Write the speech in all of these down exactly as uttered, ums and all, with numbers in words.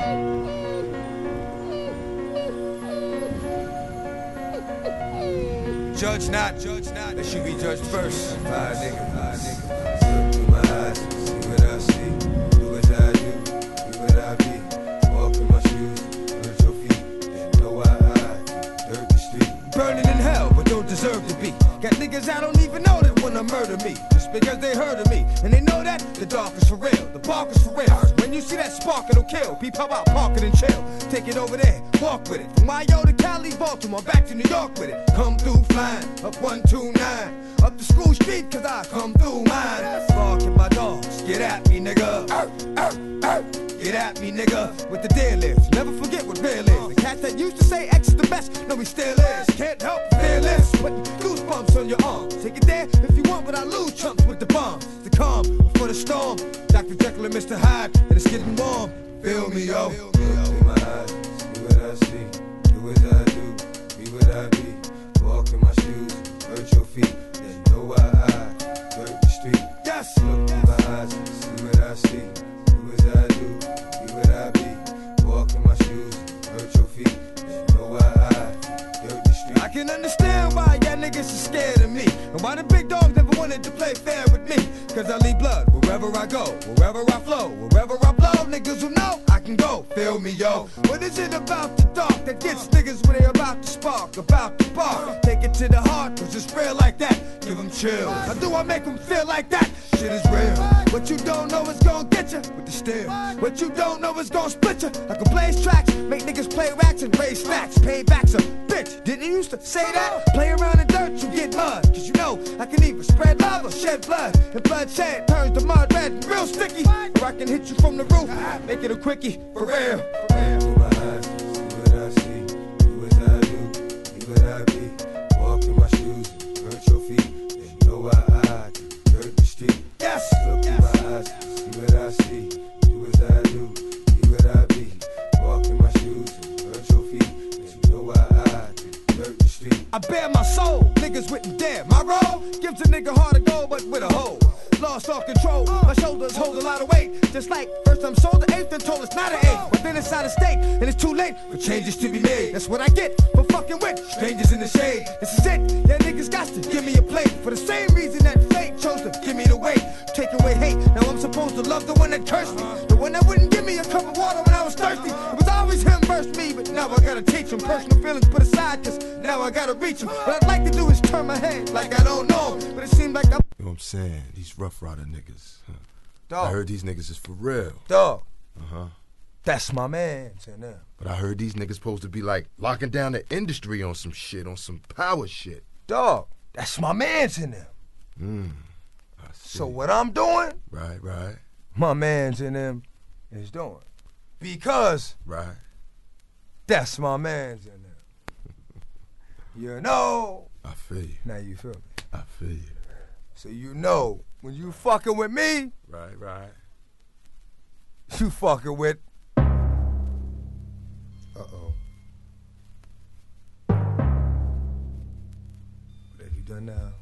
Judge not, judge not, they should be judged first. Fire nigga, fire nigga. Look through my eyes, see what I see. Do as I do, be what I be. Walk in my shoes, hurt your feet. And know why I dirt the street. Burning in hell, but don't deserve to be. Got niggas I don't even know that wanna murder me. Just because they heard of me. And they know that the dark is for real, the bark is for real. When you see that spark, it'll kill. Peep how about park it and chill. Take it over there, walk with it. From Mayo to Cali, Baltimore, back to New York with it. Come through flying, up one two nine. Up the school street, cause I come through mine. Barking my dogs, get at me, nigga. Arr, arr, arr. Get at me, nigga, with the deal is. Never forget what real is. The cats that used to say X is the best, no, he still is. Can't help fearless, putting goosebumps on your arm. Take it there if you want, but I lose chumps with the bombs. The calm before the storm. Doctor Jekyll and Mister Hyde, and it's getting warm. Feel me, yo. Look in my eyes, see what I see. Do as I do, be what I be. Walk in my shoes, hurt your feet. Then know why I dirt the street. Yes. Look in my eyes, see what I see. Do as I do, be what I be. Walk in my shoes, hurt your feet. Then know why I dirt the street. I can understand why y'all niggas are scared of me, and why the big dog never wanted to play fair with me. Cause I leave blood wherever I go, wherever I flow, wherever I blow. Niggas who know I can go, feel me, yo. What is it about the dark that gets niggas when they about to spark, about to bark? Take it to the heart, cause it's real like that. Give them chills. How do I make them feel like that? Shit is real. What you don't know is gonna get you with the steel. What you don't know is gonna split you. I can blaze tracks, make niggas play racks and raise stacks. Payback's a bitch. Didn't you used to say that? Play around in dirt, you get mud. Cause you know I can either spread love or shed blood. And bloodshed turns the mud red and real sticky. Or I can hit you from the roof, make it a quickie, for real. For real. In my eyes, see what I see. Do as I do, be what I be. Walk in my shoes, hurt your feet. Then know why I dirt the street. Yes. Look in my eyes, see what I see. Do as I do, be what I be. Walk in my shoes, hurt your feet. Then know why I dirt the street. I bear my soul, niggas wouldn't dare. My role gives a nigga hard to go, but with a hole. Lost all control, my shoulders hold a lot of weight. Just like first I'm sold the eighth and told it's not an eight. But then it's out of state, and it's too late for changes to be made. That's what I get for fucking with strangers in the shade. This is it, yeah, niggas got to give me a plate. For the same reason that fate chose to give me the weight. Take away hate, now I'm supposed to love the one that cursed me. The one that wouldn't give me a cup of water when I was thirsty. It was always him versus me, but now I gotta teach him. Personal feelings put aside, cause now I gotta reach him. What I'd like to do is turn my head like I don't know him. But it seems like I'm... You know what I'm saying? These Rough Rider niggas. Huh. Dog. I heard these niggas is for real. Dog. Uh-huh. That's my man, now. But I heard these niggas supposed to be like locking down the industry on some shit, on some power shit. Dog, that's my man's in them. Mm, I see. So what I'm doing, right, right, my man's in them is doing. Because right, that's my man's in them. You know. I feel you. Now you feel me. I feel you. So you know, when you fucking with me, right, right, you fucking with. Uh-oh. What have you done now?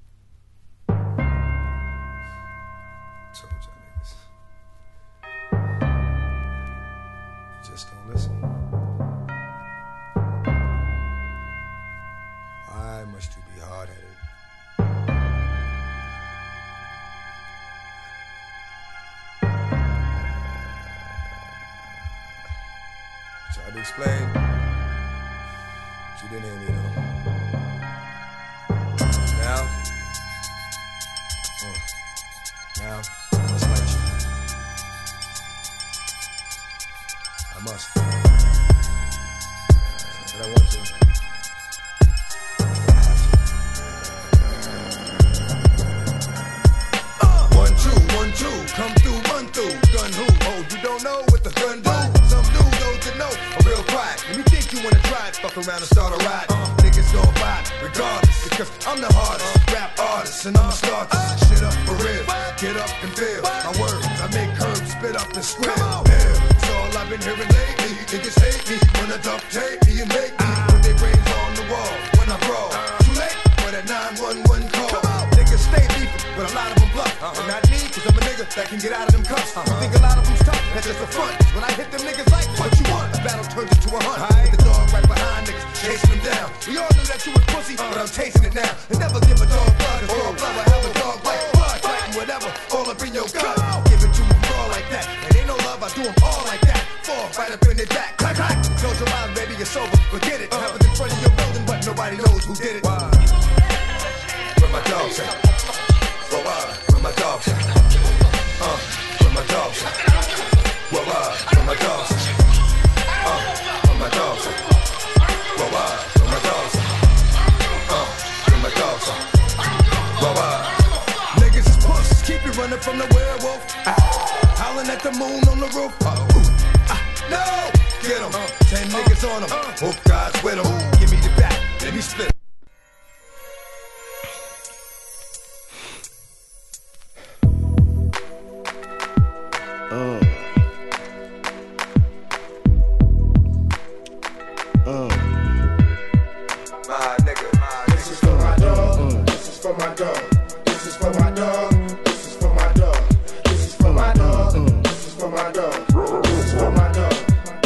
Told y'all niggas. You just don't listen. Why must you be hard-headed? Tried to explain, but you didn't hear me though. Now, uh, now, I must let you. I must. But I want to. Uh, one, two, one, two, come through, run through, gun who? Oh, you don't know what the gun do? Some do, those that know, a real quiet. Let me think you wanna try it, fuck around and start a ride. Uh, niggas gon' buy it, regardless, because I'm the hardest rap artist, and I'ma start this shit up for real. Get up and feel my words, I make herbs spit up and squeal. Yeah, it's all I've been hearing lately. Niggas hate me, wanna duct tape me and make me put their brains on the wall when I brawl. Too late for that nine one one call. Niggas stay beefing, but a lot of them bluff. And not me, cause I'm a nigga that can get out of them cuffs. You think a lot of them's tough, that's just a front. When I hit them niggas like right up in the back. Clack, clack. Close your eyes, baby, it's over. Forget it. Happened in front of your building, but nobody knows who did it. Why? Where my dogs at? Whoa, why? Where my dogs at? Uh, where my dogs at? Whoa, why? Where my dogs at? Uh, where my dogs at? Whoa, why? Where my dogs at? Uh, where my dogs at? Whoa, why? Niggas is puss, keep you running from the werewolf. Ah, howling at the moon on the roof. Uh, ooh, ah, no! Get 'em, uh, ten niggas on 'em. Uh, hope God's with 'em. Give me the back, let me split. Uh. Uh. My nigga, my this is for my dog. Uh. This is for my dog. This is for my dog. This is for my dog. This is for my dog. Uh. This is for my dog. This is for my dog.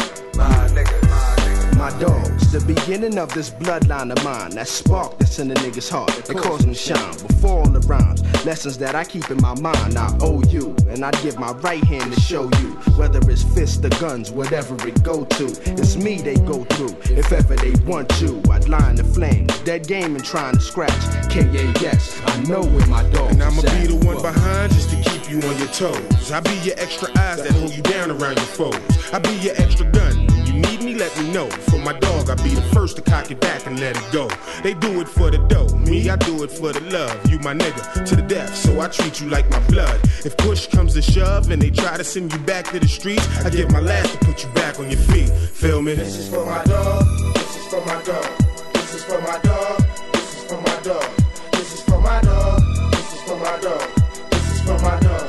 My nigga, my nigga. My dogs, the beginning of this bloodline of mine. That spark that's in the nigga's heart, that cause them shine. Before all the rhymes, lessons that I keep in my mind, I owe you. And I'd give my right hand to show you. Whether it's fists or guns, whatever it go to, it's me they go through. If ever they want you, I'd line the flames. Dead game and trying to scratch. K A S, I know where my dogs and I'ma at. be the one behind just to keep you on your toes. I be your extra eyes that hold you down around your foes. I be your extra gun. When you need me, let me know. For my dog, I be the first to cock it back and let it go. They do it for the dough. Me, I do it for the love. You my nigga to the death, so I treat you like my blood. If push comes to shove and they try to send you back to the streets, I give my last to put you back on your feet. Feel me? This is for my dog. This is for my dog. This is for my dog. This is for my dog. This is for my dog. This is for my dog. This is for my dog.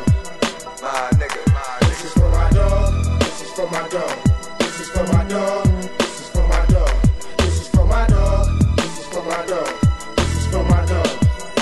My nigga, my nigga. This is for my dog. This is for my dog. This is for my dog. This is for my dog. This is for my dog. This is for my dog. This is for my dog.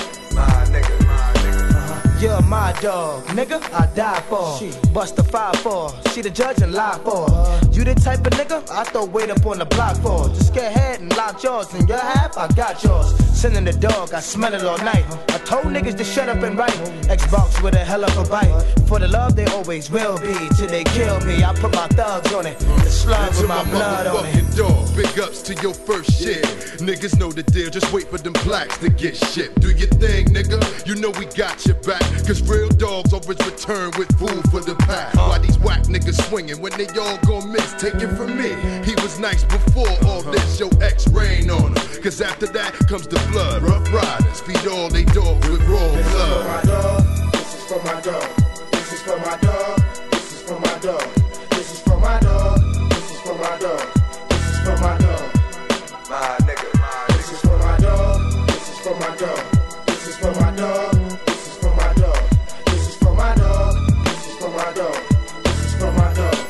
My nigga, my nigga. Uh-huh. You're my dog, nigga, I die for. Bust a five for. See the judge and lie for. You the type of nigga I throw weight up on the block for. Just get ahead and lock yours. And your half, I got yours. Sending the dog, I smell it all night. I told niggas to shut up and write. Xbox with a hell of a bite. For the love they always will be. Till they kill me, I put my thugs on it. The slug with my blood on it. Dog, big ups to your first shit. Niggas know the deal, just wait for them blacks to get shipped. Do your thing, nigga, you know we got your back. Cause real dogs always return with food for the pack. Why these whack niggas swinging when they all gon' miss? Take it from me, he was nice before all this. Your ex rain on him, cause after that comes the blood. Rough riders feed all they dogs with raw blood. This is for my dog. This is for my dog. This is for my dog. This is for my dog. This is for my dog. This is for my dog. My nigga, my nigga. This is for my dog. This is for my dog. This is for my dog. This is for my dog. This is for my dog. This is for my dog. This is for my dog.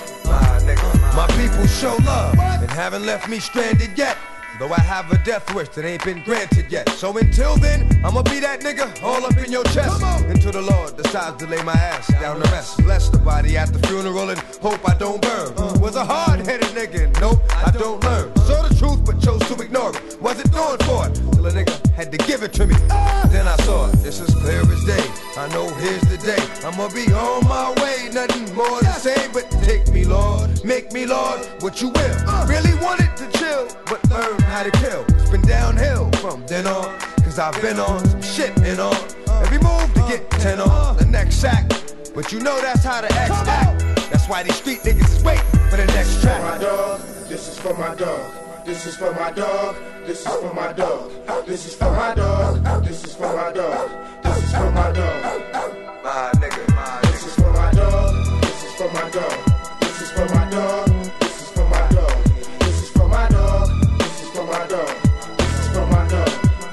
My nigga. My people show love and haven't left me stranded yet. Though I have a death wish that ain't been granted yet. So until then, I'ma be that nigga all up in your chest. Until the Lord decides to lay my ass down to rest. Bless the body at the funeral and hope I don't burn. Was a hard-headed nigga and nope, I don't learn. Saw the truth but chose to ignore it. Wasn't doing for it till a nigga had to give it to me. Then I saw it, this is clear as day. I know here's the day. I'ma be on my way, nothing more to say but take me, Lord, make me, Lord, what you will. Really wanted to chill, but learn how to kill. It's been downhill from then on, cause I've been on some shit and on. Every move to get ten on the next sack. But you know that's how the X act. That's why these street niggas is waiting for the next track. My dog, this is for my dog. This is for my dog. This is for my dog. This is for my dog. This is for my dog. This is for my dog. My nigga, my nigga. This is for my dog. This is for my dog. This is for my dog. This is for my dog. This is for my dog. This is for my dog. This is for my dog.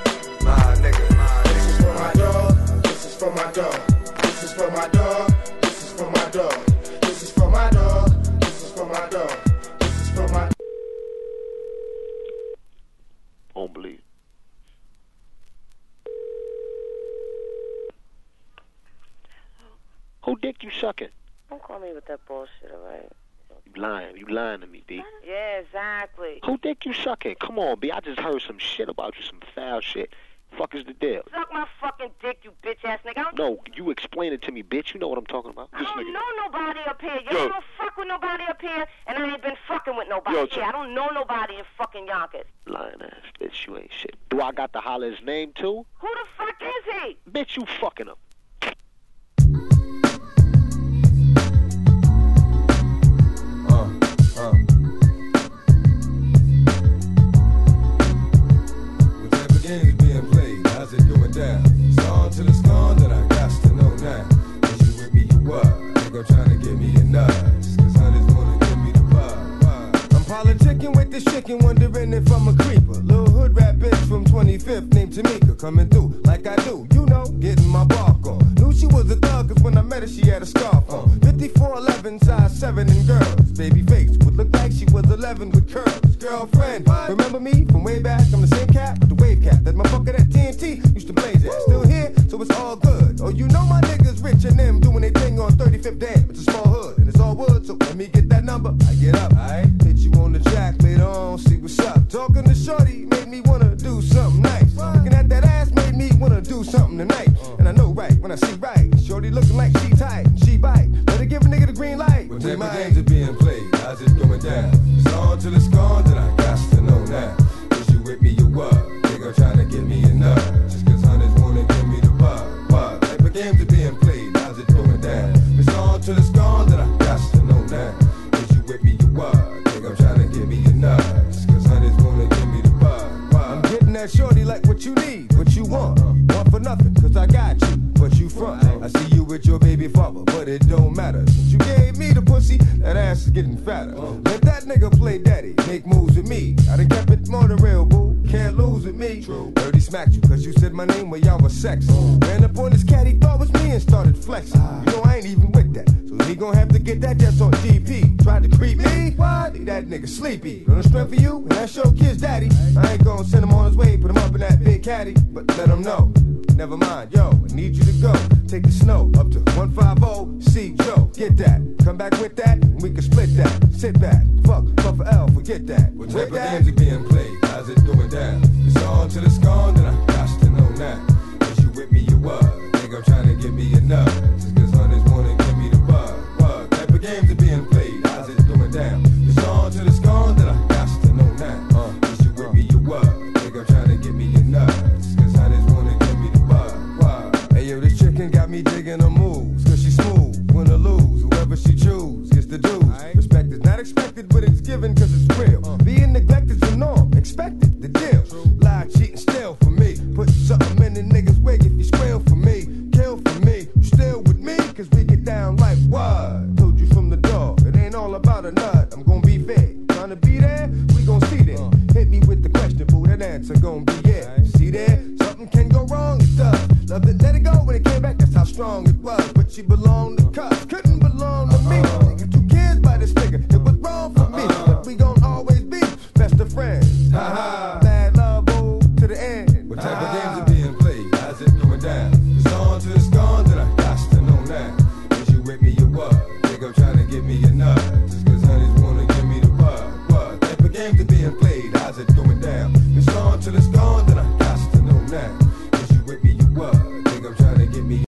My nigga, my nigga. This is for my dog. This is for my dog. This is for my dog. This is for my dog. This is for my dog. This is for my dog. This is for my. Don't believe. Who dick you sucking? Don't call me with that bullshit, alright? You lying. You lying to me, B. Yeah, exactly. Who dick you sucking? Come on, B. I just heard some shit about you, some foul shit. Fuck is the deal? Suck my fucking dick, you bitch-ass nigga. No, you explain it to me, bitch. You know what I'm talking about. I This don't nigga. know nobody up here. You Yo. don't fuck with with nobody up here, and I ain't been fucking with nobody Yo, here. I don't know nobody in fucking Yonkers. Lying ass bitch, you ain't shit. Do I got to holler his name too? Who the fuck is he? Bitch, you fucking him. Uh, uh. What type of game is being played? How's it going down? It's on to the scorn that I got to know now. Is you with me, you what? Nigga trying to give me a nudge. Cause honey's wanna give me the vibe. I'm politicking with this chicken, wondering if I'm a creeper. Little hood rap bitch from twenty-fifth named Tamika, coming through like I do, you know, getting my bark on. Knew she was a thug, cause when I met her, she had a scarf on. fifty-four eleven, size seven in girls. Baby face would look like she was eleven with curls. Girlfriend, remember me from way back? I'm the same cat with the wave cap. That motherfucker that T N T used to blaze at. Still here, so it's all good. Oh, you know my niggas rich and them doing their thing on thirty-fifth Dam. It's a small hood and it's all wood, so let me get that number. I get up, I hit you on the jack later on, see what's up. Talking to shorty made me wanna do something nice. Looking at that ass made me wanna do something tonight. And I know right when I see right. Shorty looking like she tight, she bite. Let her give a nigga the green light. What type of games are being played? How's it going down? It's on till it's gone, then I got to know now. Is you with me, you what? Nigga trying to give me a nut. Just cause hunters wanna give me the bug. What type of games are being played? How's it going down? It's on till it's gone, then I got to know now. Is you with me, you what? Nigga trying to give me a nut. Just cause hunters wanna give me the bug. I'm getting that shorty like what you need, what you want. Want for nothing, cause I got you. But you front. I see you with your baby father, but it don't matter. Since you gave me the pussy, that ass is getting fatter. Let that nigga play daddy, make moves with me. I done kept it more than real, boo. Can't lose with me. Dirty smacked you, cause you said my name when y'all was sex. Ran up on this cat, he thought was me and started flexing. You know I ain't even with that, so he gon' have to get that just on G P. Tried to creep me, what? Leave that nigga sleepy. Gonna strength for you, and that's your kid's daddy. I ain't gon' send him on his way, put him up in that big caddy. But let him know, never mind, yo, I need you to go. Take the snow up to one fifty, see Joe, get that. Come back with that, and we can split that. Sit back, fuck, fuck for L, forget that. What type of games are being played? How's it going down? It's on till it's gone, then I got to know now. Is you with me, you what? Nigga trying to give me a nut. Just cause hunters wanna give me the bug. What type of games are being played? How's it going down? It's on till it's gone, then I got to know now. Uh, is you with me, you what? Nigga trying to give me a nut. Just cause hunters wanna give me the bug. What? Hey yo, this chicken got me digging her moves, cause she smooth, win or lose, whoever she choose gets the dues. Right. Respect is not expected, but it's given cause it's real. Uh. Being neglected's the norm, expected, the deal. True. Lie, cheat, and steal for me. Put something in the nigga's wig if you squeal for me. Kill for me, you still with me, cause we get down like what? Told you from the door, it ain't all about a nut. I'm gonna be fair, trying to be there, we gon' see there. Uh. Hit me with the question, boo, that answer gon' be yeah. Right. See there, something can go wrong, it does. Loved it, let it go when it came back, that's how strong it was. But she belonged to cuss, couldn't belong to